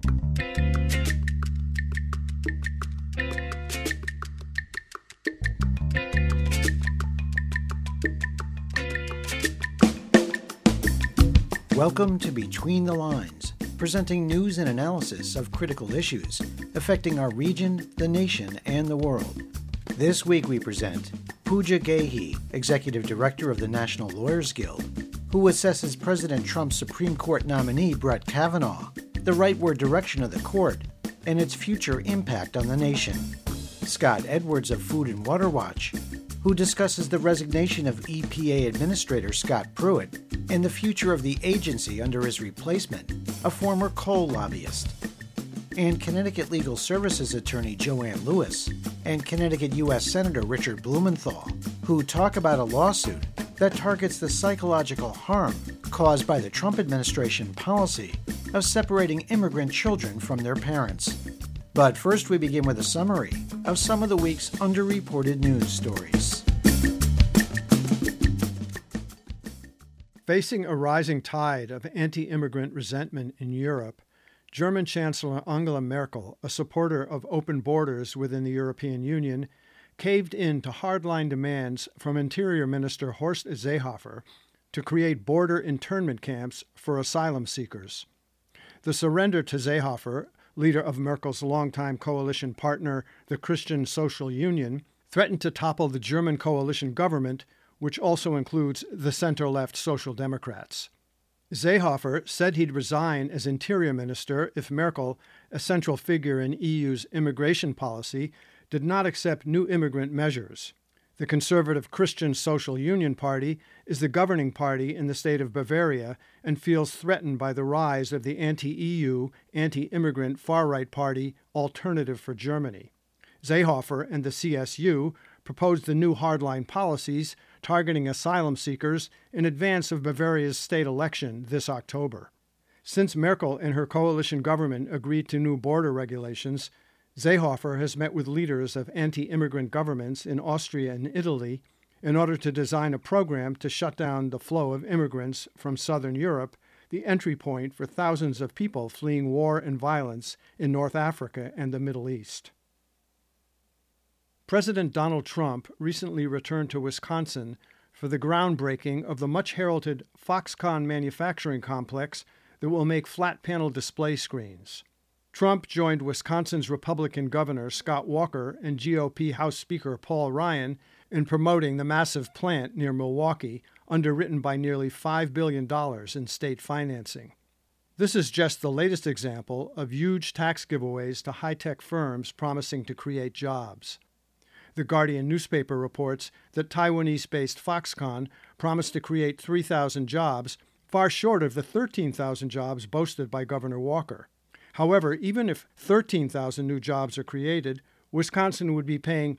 Welcome to Between the Lines, presenting news and analysis of critical issues affecting our region, the nation, and the world. This week we present Pooja Gehi, Executive Director of the National Lawyers Guild, who assesses President Trump's Supreme Court nominee Brett Kavanaugh, the rightward direction of the court, and its future impact on the nation. Scott Edwards of Food and Water Watch, who discusses the resignation of EPA Administrator Scott Pruitt and the future of the agency under his replacement, a former coal lobbyist. And Connecticut Legal Services attorney Joanne Lewis and Connecticut U.S. Senator Richard Blumenthal, who talk about a lawsuit that targets the psychological harm caused by the Trump administration policy of separating immigrant children from their parents. But first we begin with a summary of some of the week's underreported news stories. Facing a rising tide of anti-immigrant resentment in Europe, German Chancellor Angela Merkel, a supporter of open borders within the European Union, caved in to hardline demands from Interior Minister Horst Seehofer to create border internment camps for asylum seekers. The surrender to Seehofer, leader of Merkel's longtime coalition partner, the Christian Social Union, threatened to topple the German coalition government, which also includes the center-left Social Democrats. Seehofer said he'd resign as interior minister if Merkel, a central figure in EU's immigration policy, did not accept new immigrant measures. The conservative Christian Social Union Party is the governing party in the state of Bavaria and feels threatened by the rise of the anti-EU, anti-immigrant far-right party Alternative for Germany. Seehofer and the CSU proposed the new hardline policies targeting asylum seekers in advance of Bavaria's state election this October. Since Merkel and her coalition government agreed to new border regulations, Seehofer has met with leaders of anti-immigrant governments in Austria and Italy in order to design a program to shut down the flow of immigrants from southern Europe, the entry point for thousands of people fleeing war and violence in North Africa and the Middle East. President Donald Trump recently returned to Wisconsin for the groundbreaking of the much-heralded Foxconn manufacturing complex that will make flat-panel display screens. Trump joined Wisconsin's Republican Governor Scott Walker and GOP House Speaker Paul Ryan in promoting the massive plant near Milwaukee, underwritten by nearly $5 billion in state financing. This is just the latest example of huge tax giveaways to high-tech firms promising to create jobs. The Guardian newspaper reports that Taiwanese-based Foxconn promised to create 3,000 jobs, far short of the 13,000 jobs boasted by Governor Walker. However, even if 13,000 new jobs are created, Wisconsin would be paying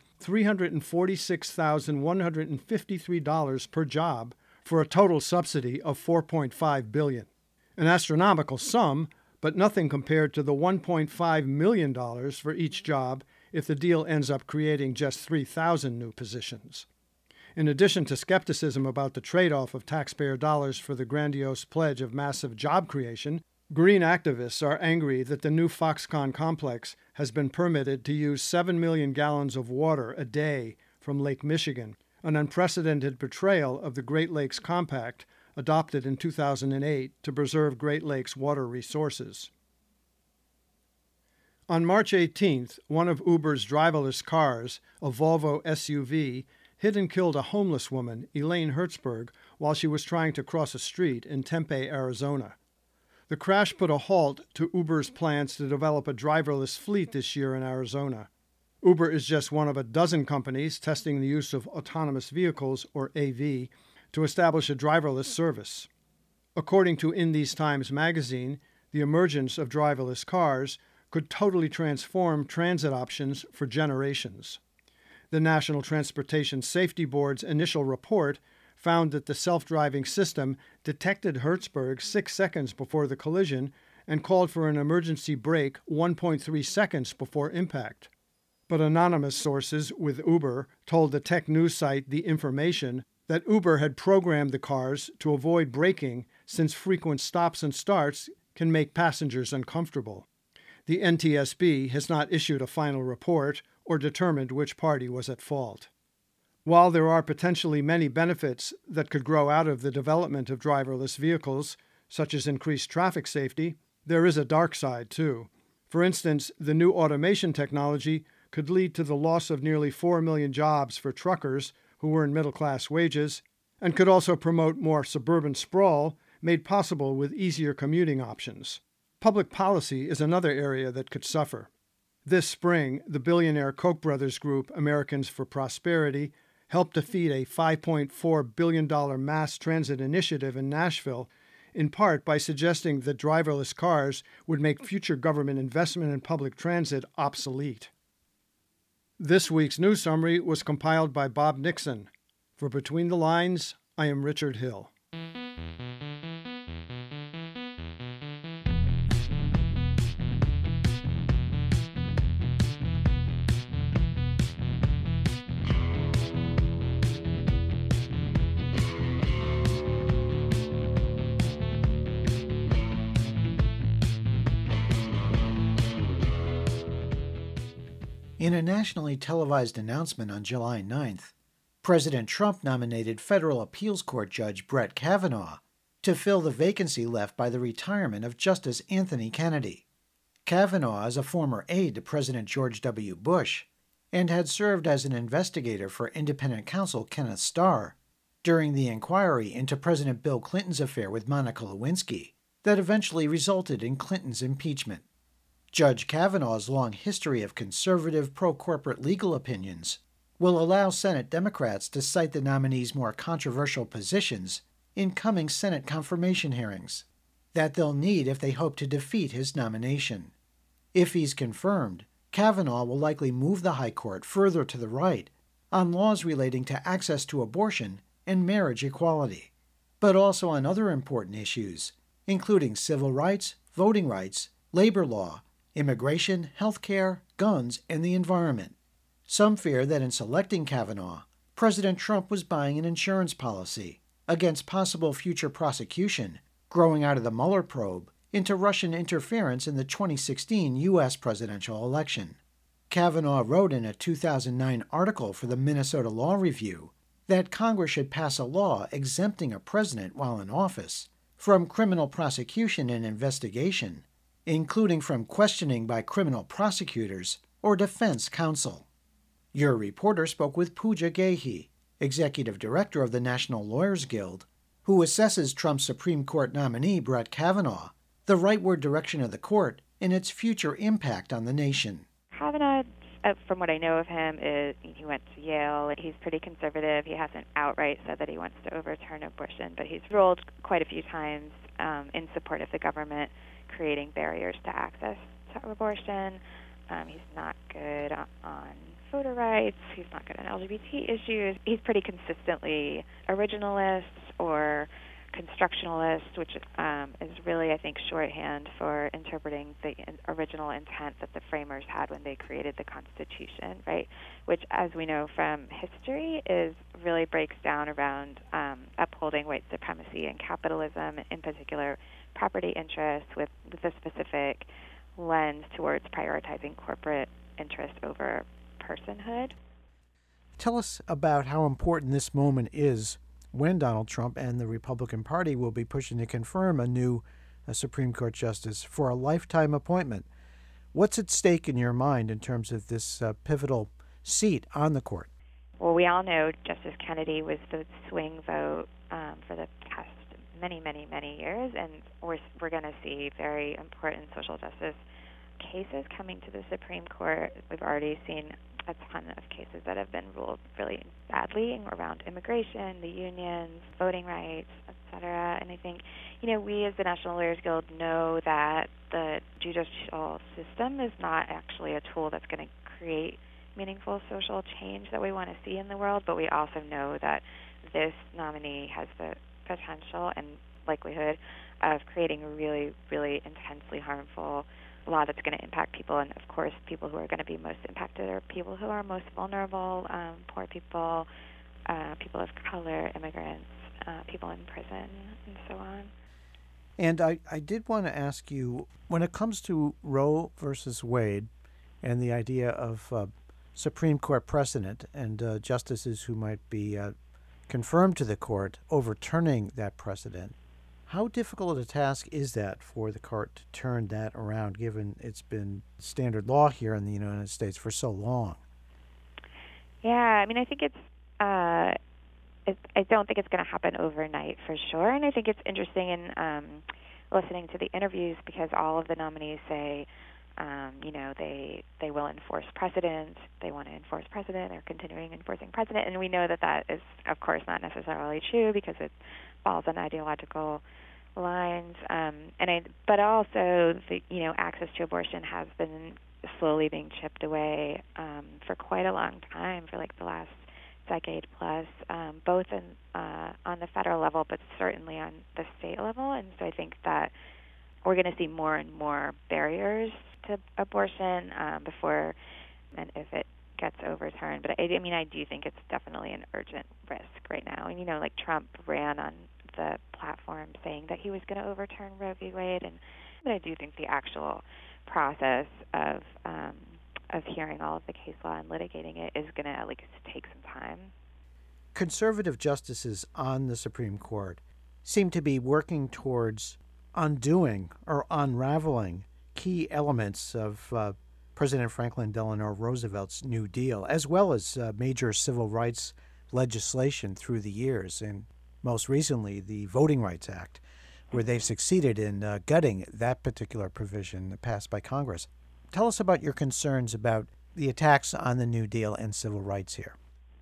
$346,153 per job for a total subsidy of $4.5 billion. An astronomical sum, but nothing compared to the $1.5 million for each job if the deal ends up creating just 3,000 new positions. In addition to skepticism about the trade-off of taxpayer dollars for the grandiose pledge of massive job creation, green activists are angry that the new Foxconn complex has been permitted to use 7 million gallons of water a day from Lake Michigan, an unprecedented betrayal of the Great Lakes Compact adopted in 2008 to preserve Great Lakes water resources. On March 18th, one of Uber's driverless cars, a Volvo SUV, hit and killed a homeless woman, Elaine Hertzberg, while she was trying to cross a street in Tempe, Arizona. The crash put a halt to Uber's plans to develop a driverless fleet this year in Arizona. Uber is just one of a dozen companies testing the use of autonomous vehicles, or AV, to establish a driverless service. According to In These Times magazine, the emergence of driverless cars could totally transform transit options for generations. The National Transportation Safety Board's initial report found that the self-driving system detected Hertzberg 6 seconds before the collision and called for an emergency brake 1.3 seconds before impact. But anonymous sources with Uber told the tech news site The Information that Uber had programmed the cars to avoid braking since frequent stops and starts can make passengers uncomfortable. The NTSB has not issued a final report or determined which party was at fault. While there are potentially many benefits that could grow out of the development of driverless vehicles, such as increased traffic safety, there is a dark side too. For instance, the new automation technology could lead to the loss of nearly 4 million jobs for truckers who earn middle-class wages, and could also promote more suburban sprawl made possible with easier commuting options. Public policy is another area that could suffer. This spring, the billionaire Koch brothers group Americans for Prosperity helped defeat a $5.4 billion mass transit initiative in Nashville, in part by suggesting that driverless cars would make future government investment in public transit obsolete. This week's news summary was compiled by Bob Nixon. For Between the Lines, I am Richard Hill. In a nationally televised announcement on July 9th, President Trump nominated federal appeals court judge Brett Kavanaugh to fill the vacancy left by the retirement of Justice Anthony Kennedy. Kavanaugh is a former aide to President George W. Bush and had served as an investigator for independent counsel Kenneth Starr during the inquiry into President Bill Clinton's affair with Monica Lewinsky that eventually resulted in Clinton's impeachment. Judge Kavanaugh's long history of conservative, pro-corporate legal opinions will allow Senate Democrats to cite the nominee's more controversial positions in coming Senate confirmation hearings that they'll need if they hope to defeat his nomination. If he's confirmed, Kavanaugh will likely move the High Court further to the right on laws relating to access to abortion and marriage equality, but also on other important issues, including civil rights, voting rights, labor law, immigration, health care, guns, and the environment. Some fear that in selecting Kavanaugh, President Trump was buying an insurance policy against possible future prosecution growing out of the Mueller probe into Russian interference in the 2016 U.S. presidential election. Kavanaugh wrote in a 2009 article for the Minnesota Law Review that Congress should pass a law exempting a president while in office from criminal prosecution and investigation, including from questioning by criminal prosecutors or defense counsel. Your reporter spoke with Pooja Gehi, executive director of the National Lawyers Guild, who assesses Trump's Supreme Court nominee Brett Kavanaugh the rightward direction of the court and its future impact on the nation. Kavanaugh, from what I know of him, is he went to Yale. He's pretty conservative. He hasn't outright said that he wants to overturn abortion, but he's ruled quite a few times in support of the government creating barriers to access to abortion. He's not good on voter rights. He's not good on LGBT issues. He's pretty consistently originalist or constructionalist, which is really, I think, shorthand for interpreting the original intent that the framers had when they created the Constitution, right? Which, as we know from history, really breaks down around upholding white supremacy and capitalism, in particular property interests, with a specific lens towards prioritizing corporate interest over personhood. Tell us about how important this moment is when Donald Trump and the Republican Party will be pushing to confirm a new Supreme Court justice for a lifetime appointment. What's at stake in your mind in terms of this pivotal seat on the court? Well, we all know Justice Kennedy was the swing vote for the past many, many, many years, and we're going to see very important social justice cases coming to the Supreme Court. We've already seen a ton of cases that have been ruled really badly around immigration, the unions, voting rights, etc. And I think, we as the National Lawyers Guild know that the judicial system is not actually a tool that's going to create meaningful social change that we want to see in the world, but we also know that this nominee has the potential and likelihood of creating a really, really intensely harmful law that's going to impact people. And, of course, people who are going to be most impacted are people who are most vulnerable, poor people, people of color, immigrants, people in prison, and so on. And I did want to ask you, when it comes to Roe versus Wade and the idea of Supreme Court precedent and justices who might be confirmed to the court overturning that precedent, how difficult a task is that for the court to turn that around, given it's been standard law here in the United States for so long? Yeah, I mean, I think I don't think it's going to happen overnight for sure, and I think it's interesting in listening to the interviews because all of the nominees say, they will enforce precedent. They want to enforce precedent. They're continuing enforcing precedent, and we know that is, of course, not necessarily true because it falls on ideological lines. But also, access to abortion has been slowly being chipped away for quite a long time, for like the last decade plus, both on the federal level, but certainly on the state level. And so I think that we're going to see more and more barriers to abortion before and if it gets overturned. But I do think it's definitely an urgent risk right now. And like Trump ran on the platform saying that he was going to overturn Roe v. Wade, but I do think the actual process of hearing all of the case law and litigating it is going to at least take some time. Conservative justices on the Supreme Court seem to be working towards undoing or unraveling key elements of President Franklin Delano Roosevelt's New Deal, as well as major civil rights legislation through the years, and most recently the Voting Rights Act, where they've succeeded in gutting that particular provision passed by Congress. Tell us about your concerns about the attacks on the New Deal and civil rights here.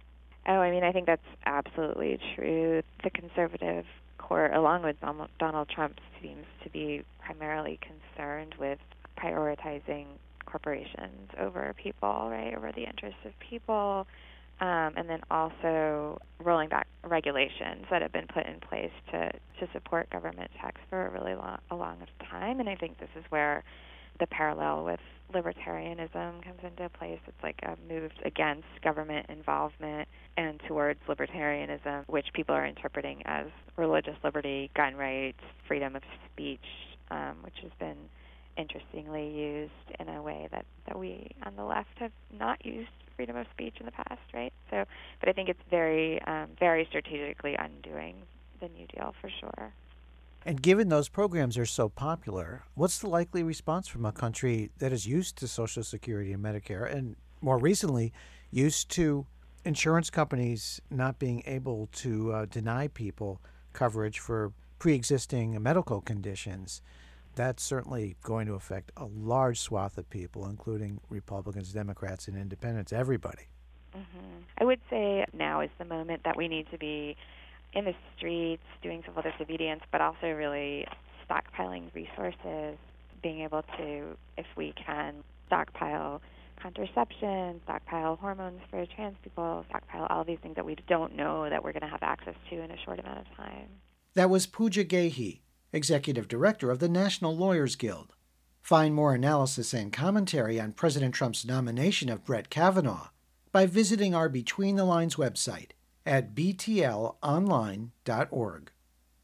I think that's absolutely true. The conservative court, along with Donald Trump, seems to be primarily concerned with prioritizing corporations over people, right, over the interests of people, and then also rolling back regulations that have been put in place to support government checks for a really long time. And I think this is where the parallel with libertarianism comes into place. It's like a move against government involvement and towards libertarianism, which people are interpreting as religious liberty, gun rights, freedom of speech, which has been interestingly used in a way that we on the left have not used freedom of speech in the past, right? So, but I think it's very, very strategically undoing the New Deal for sure. And given those programs are so popular, what's the likely response from a country that is used to Social Security and Medicare, and more recently used to insurance companies not being able to deny people coverage for pre-existing medical conditions? That's certainly going to affect a large swath of people, including Republicans, Democrats, and independents, everybody. Mm-hmm. I would say now is the moment that we need to be in the streets doing civil disobedience, but also really stockpiling resources, being able to, if we can, stockpile contraception, stockpile hormones for trans people, stockpile all these things that we don't know that we're going to have access to in a short amount of time. That was Pooja Gehi, Executive Director of the National Lawyers Guild. Find more analysis and commentary on President Trump's nomination of Brett Kavanaugh by visiting our Between the Lines website at btlonline.org.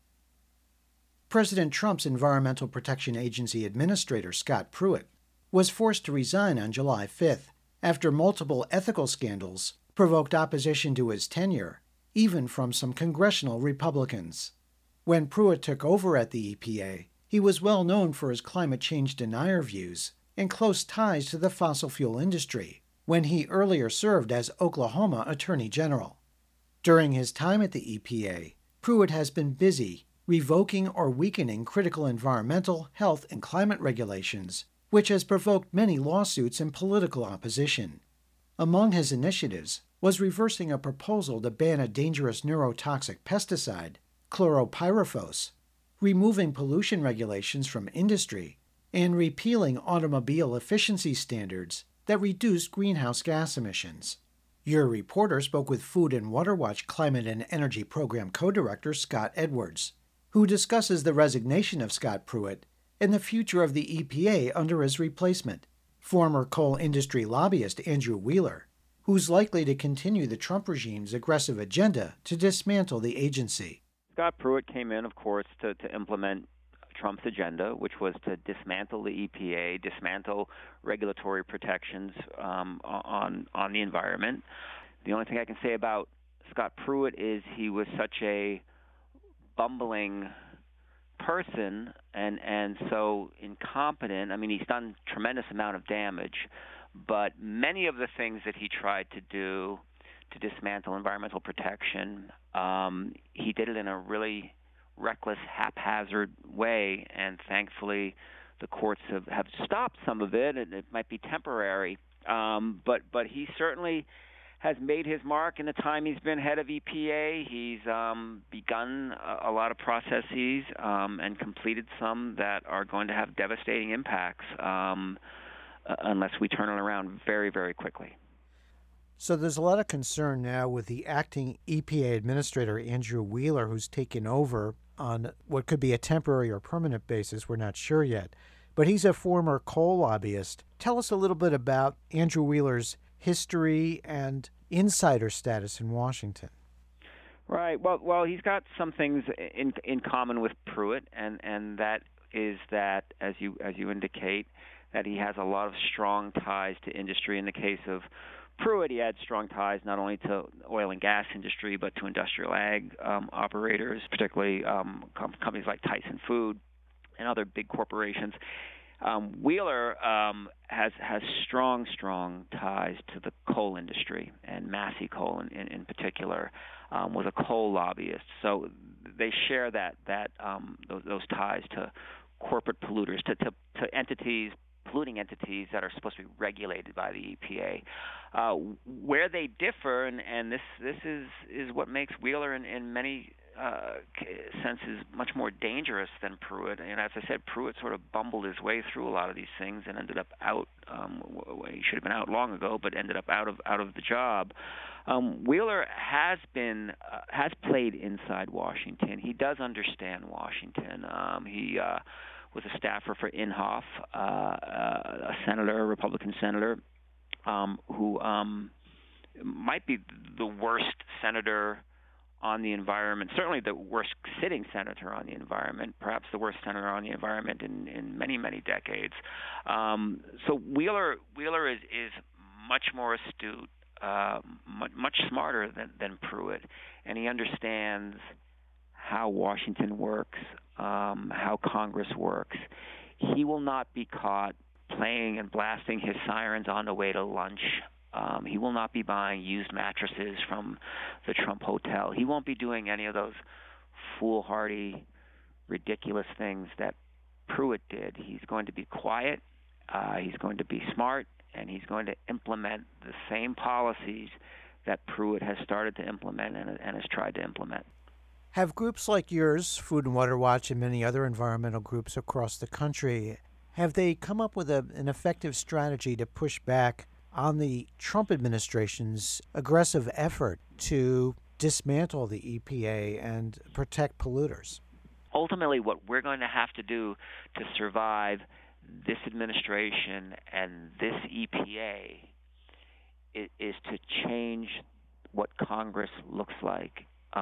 President Trump's Environmental Protection Agency Administrator Scott Pruitt was forced to resign on July 5th after multiple ethical scandals provoked opposition to his tenure, even from some congressional Republicans. When Pruitt took over at the EPA, he was well known for his climate change denier views and close ties to the fossil fuel industry, when he earlier served as Oklahoma Attorney General. During his time at the EPA, Pruitt has been busy revoking or weakening critical environmental, health, and climate regulations, which has provoked many lawsuits and political opposition. Among his initiatives was reversing a proposal to ban a dangerous neurotoxic pesticide, chloropyrifos, removing pollution regulations from industry, and repealing automobile efficiency standards that reduce greenhouse gas emissions. Your reporter spoke with Food and Water Watch Climate and Energy Program Co-Director Scott Edwards, who discusses the resignation of Scott Pruitt and the future of the EPA under his replacement, former coal industry lobbyist Andrew Wheeler, who's likely to continue the Trump regime's aggressive agenda to dismantle the agency. Scott Pruitt came in, of course, to implement Trump's agenda, which was to dismantle the EPA, dismantle regulatory protections on the environment. The only thing I can say about Scott Pruitt is he was such a bumbling person and so incompetent. I mean, he's done a tremendous amount of damage, but many of the things that he tried to do to dismantle environmental protection, he did it in a really reckless, haphazard way, and thankfully the courts have stopped some of it, and it might be temporary. But he certainly has made his mark in the time he's been head of EPA. He's begun a lot of processes and completed some that are going to have devastating impacts unless we turn it around very, very quickly. So there's a lot of concern now with the acting EPA administrator, Andrew Wheeler, who's taken over on what could be a temporary or permanent basis. We're not sure yet. But he's a former coal lobbyist. Tell us a little bit about Andrew Wheeler's history and insider status in Washington. Right. Well, he's got some things in common with Pruitt, and that is that, as you indicate, that he has a lot of strong ties to industry. In the case of Pruitt, he had strong ties not only to oil and gas industry, but to industrial ag operators, particularly companies like Tyson Food and other big corporations. Wheeler has strong ties to the coal industry, and Massey Coal in particular was a coal lobbyist. So they share those ties to corporate polluters, to entities, polluting entities that are supposed to be regulated by the EPA. Where they differ, and this is what makes Wheeler in many senses much more dangerous than Pruitt. And as I said, Pruitt sort of bumbled his way through a lot of these things and ended up out. He should have been out long ago, but ended up out of the job. Wheeler has played inside Washington. He does understand Washington. He was a staffer for Inhofe, a senator, a Republican senator, who might be the worst senator on the environment, certainly the worst sitting senator on the environment, perhaps the worst senator on the environment in many, many decades. So Wheeler is much more astute, much smarter than Pruitt, and he understands how Washington works, how Congress works. He will not be caught playing and blasting his sirens on the way to lunch. He will not be buying used mattresses from the Trump Hotel. He won't be doing any of those foolhardy, ridiculous things that Pruitt did. He's going to be quiet, he's going to be smart, and he's going to implement the same policies that Pruitt has started to implement and has tried to implement. Have groups like yours, Food and Water Watch, and many other environmental groups across the country, have they come up with an effective strategy to push back on the Trump administration's aggressive effort to dismantle the EPA and protect polluters? Ultimately, what we're going to have to do to survive this administration and this EPA is to change what Congress looks like.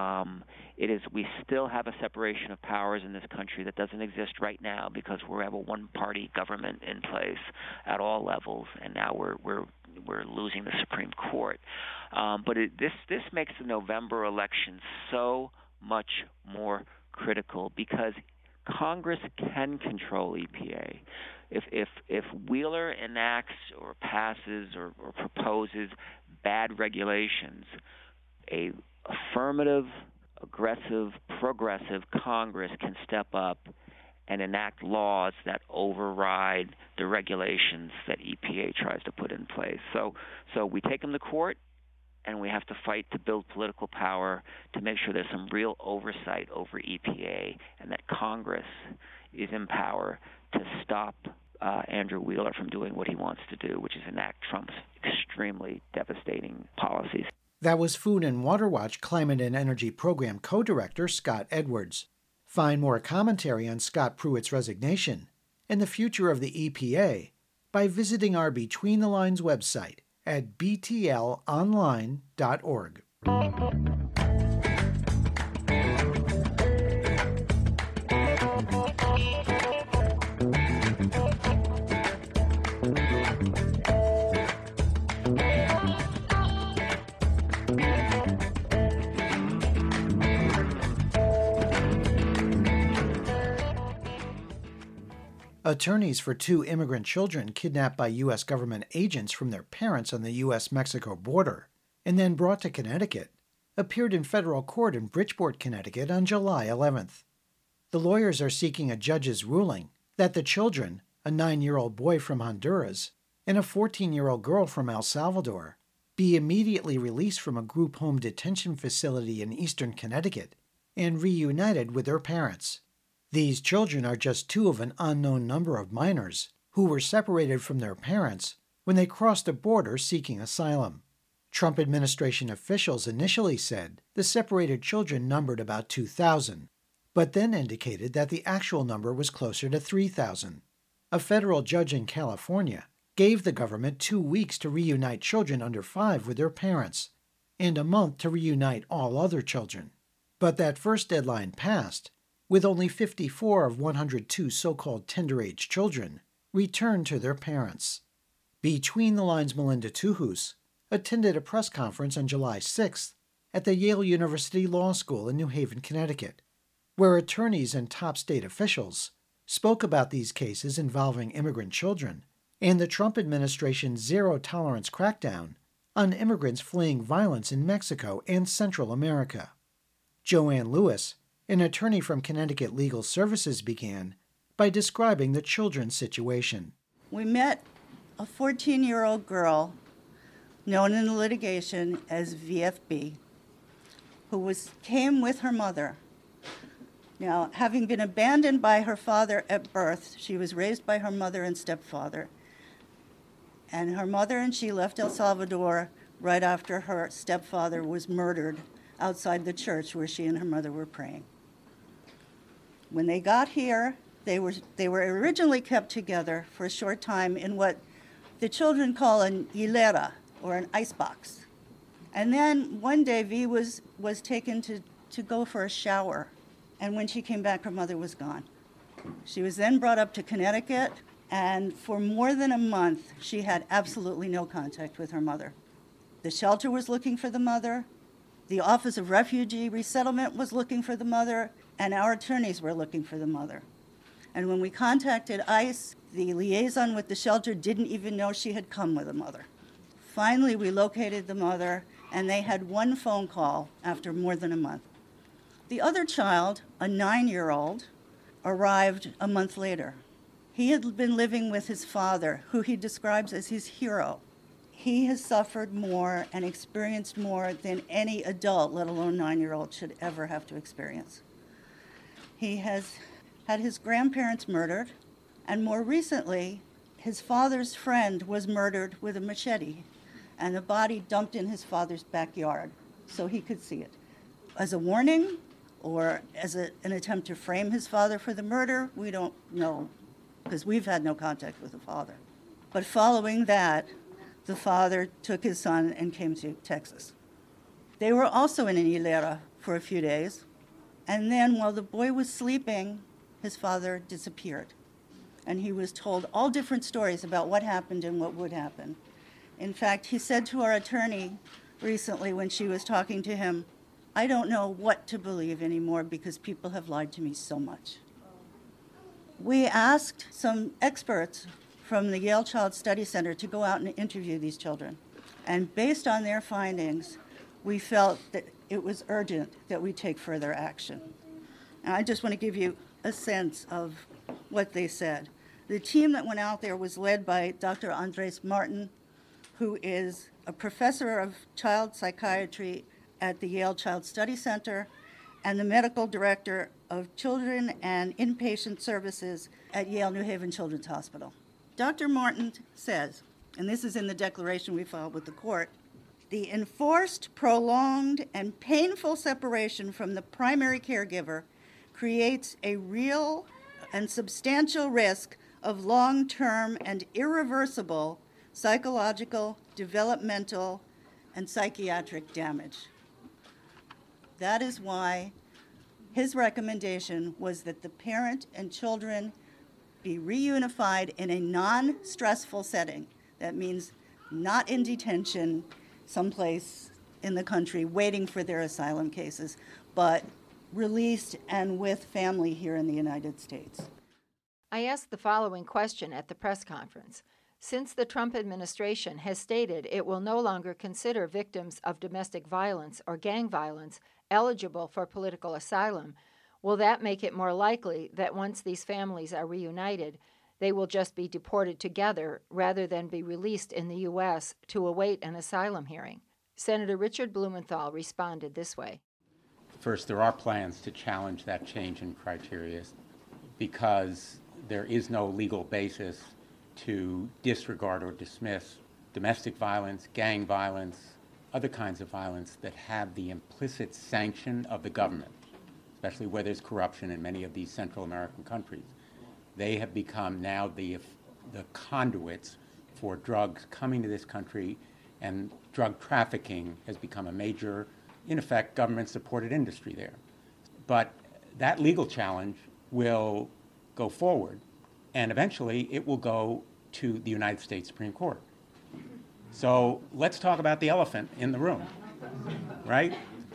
We still have a separation of powers in this country that doesn't exist right now because we have a one-party government in place at all levels, and now we're losing the Supreme Court. But this makes the November election so much more critical because Congress can control EPA. If Wheeler enacts or passes or proposes bad regulations, a affirmative, aggressive, progressive Congress can step up and enact laws that override the regulations that EPA tries to put in place. So we take them to court, and we have to fight to build political power to make sure there's some real oversight over EPA and that Congress is in power to stop Andrew Wheeler from doing what he wants to do, which is enact Trump's extremely devastating policies. That was Food and Water Watch Climate and Energy Program Co-Director Scott Edwards. Find more commentary on Scott Pruitt's resignation and the future of the EPA by visiting our Between the Lines website at btlonline.org. Attorneys for 2 immigrant children kidnapped by U.S. government agents from their parents on the U.S.-Mexico border and then brought to Connecticut appeared in federal court in Bridgeport, Connecticut on July 11th. The lawyers are seeking a judge's ruling that the children, a 9-year-old boy from Honduras and a 14-year-old girl from El Salvador, be immediately released from a group home detention facility in eastern Connecticut and reunited with their parents. These children are just 2 of an unknown number of minors who were separated from their parents when they crossed the border seeking asylum. Trump administration officials initially said the separated children numbered about 2,000, but then indicated that the actual number was closer to 3,000. A federal judge in California gave the government 2 weeks to reunite children under 5 with their parents, and a month to reunite all other children. But that first deadline passed, with only 54 of 102 so-called tender-age children returned to their parents. Between the Lines Melinda Tuhus attended a press conference on July 6th at the Yale University Law School in New Haven, Connecticut, where attorneys and top state officials spoke about these cases involving immigrant children and the Trump administration's zero-tolerance crackdown on immigrants fleeing violence in Mexico and Central America. Joanne Lewis, an attorney from Connecticut Legal Services, began by describing the children's situation. We met a 14-year-old girl known in the litigation as VFB, who came with her mother. Now, having been abandoned by her father at birth, she was raised by her mother and stepfather. And her mother and she left El Salvador right after her stepfather was murdered outside the church where she and her mother were praying. When they got here, they were originally kept together for a short time in what the children call an hilera, or an icebox. And then one day, V was taken to go for a shower. And when she came back, her mother was gone. She was then brought up to Connecticut, and for more than a month, she had absolutely no contact with her mother. The shelter was looking for the mother, the Office of Refugee Resettlement was looking for the mother, and our attorneys were looking for the mother. And when we contacted ICE, the liaison with the shelter didn't even know she had come with a mother. Finally, we located the mother, and they had one phone call after more than a month. The other child, a 9-year-old, arrived a month later. He had been living with his father, who he describes as his hero. He has suffered more and experienced more than any adult, let alone 9-year-old, should ever have to experience. He has had his grandparents murdered, and more recently, his father's friend was murdered with a machete, and the body dumped in his father's backyard so he could see it. As a warning, or as an attempt to frame his father for the murder, we don't know, because we've had no contact with the father. But following that, the father took his son and came to Texas. They were also in an hilera for a few days, and then while the boy was sleeping, his father disappeared. And he was told all different stories about what happened and what would happen. In fact, he said to our attorney recently when she was talking to him, "I don't know what to believe anymore because people have lied to me so much." We asked some experts from the Yale Child Study Center to go out and interview these children. And based on their findings, we felt that it was urgent that we take further action. And I just want to give you a sense of what they said. The team that went out there was led by Dr. Andres Martin, who is a professor of child psychiatry at the Yale Child Study Center and the medical director of children and inpatient services at Yale New Haven Children's Hospital. Dr. Martin says, and this is in the declaration we filed with the court, "The enforced, prolonged, and painful separation from the primary caregiver creates a real and substantial risk of long-term and irreversible psychological, developmental, and psychiatric damage." That is why his recommendation was that the parent and children be reunified in a non-stressful setting. That means not in detention someplace in the country waiting for their asylum cases, but released and with family here in the United States. I asked the following question at the press conference. Since the Trump administration has stated it will no longer consider victims of domestic violence or gang violence eligible for political asylum, will that make it more likely that once these families are reunited, they will just be deported together rather than be released in the U.S. to await an asylum hearing? Senator Richard Blumenthal responded this way. First, there are plans to challenge that change in criteria because there is no legal basis to disregard or dismiss domestic violence, gang violence, other kinds of violence that have the implicit sanction of the government, especially where there's corruption in many of these Central American countries. They have become now the conduits for drugs coming to this country, and drug trafficking has become a major, in effect, government-supported industry there. But that legal challenge will go forward, and eventually it will go to the United States Supreme Court. So let's talk about the elephant in the room, right?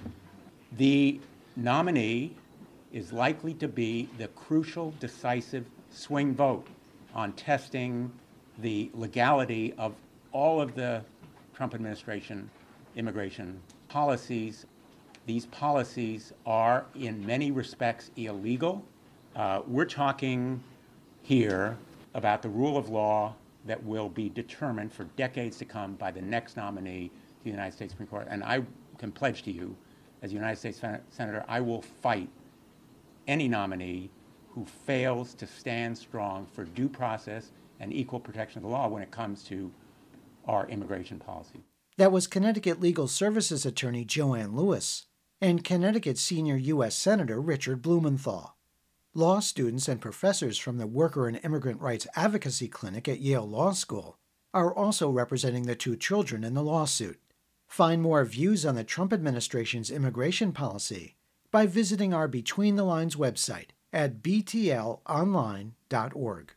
The nominee is likely to be the crucial, decisive swing vote on testing the legality of all of the Trump administration immigration policies. These policies are, in many respects, illegal. We're talking here about the rule of law that will be determined for decades to come by the next nominee to the United States Supreme Court. And I can pledge to you, as a United States Senator, I will fight any nominee who fails to stand strong for due process and equal protection of the law when it comes to our immigration policy. That was Connecticut Legal Services attorney Joanne Lewis and Connecticut senior U.S. Senator Richard Blumenthal. Law students and professors from the Worker and Immigrant Rights Advocacy Clinic at Yale Law School are also representing the two children in the lawsuit. Find more views on the Trump administration's immigration policy by visiting our Between the Lines website at btlonline.org.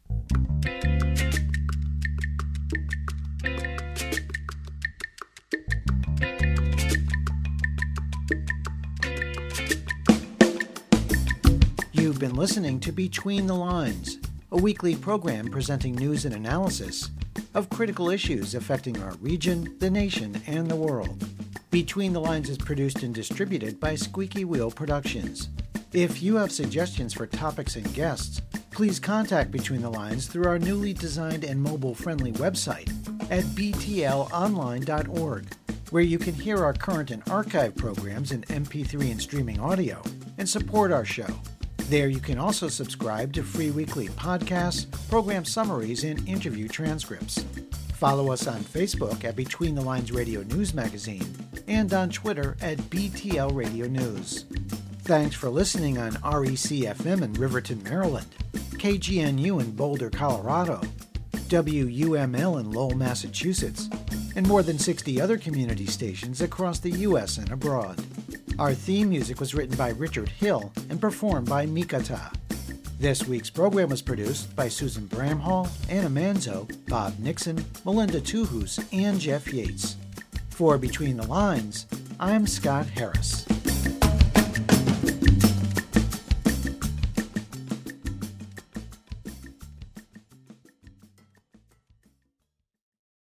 You've been listening to Between the Lines, a weekly program presenting news and analysis of critical issues affecting our region, the nation, and the world. Between the Lines is produced and distributed by Squeaky Wheel Productions. If you have suggestions for topics and guests, please contact Between the Lines through our newly designed and mobile-friendly website at btlonline.org, where you can hear our current and archive programs in MP3 and streaming audio and support our show. There you can also subscribe to free weekly podcasts, program summaries, and interview transcripts. Follow us on Facebook at Between the Lines Radio News Magazine and on Twitter at BTL Radio News. Thanks for listening on REC-FM in Riverton, Maryland, KGNU in Boulder, Colorado, WUML in Lowell, Massachusetts, and more than 60 other community stations across the U.S. and abroad. Our theme music was written by Richard Hill and performed by Mikata. This week's program was produced by Susan Bramhall, Anna Manzo, Bob Nixon, Melinda Tuhus, and Jeff Yates. For Between the Lines, I'm Scott Harris.